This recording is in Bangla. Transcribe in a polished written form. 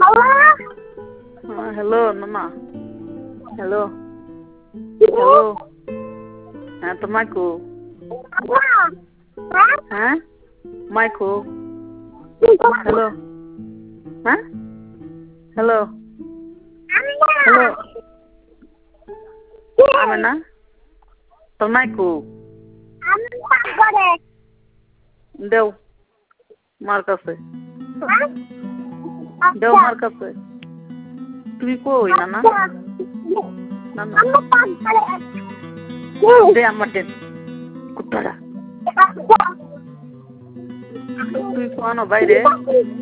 হ্যালো নানা হ্যালো হ্যালো হ্যাঁ তো মাইকো হ্যাঁ মাইকো হ্যালো হ্যাঁ হ্যালো হ্যালো আমি না তোর মাইকো দেও মার কাছে দেও মার কাছে তুমি কই নানা নানা দে আমার দে কুত্তারা তুই কোন বাইরে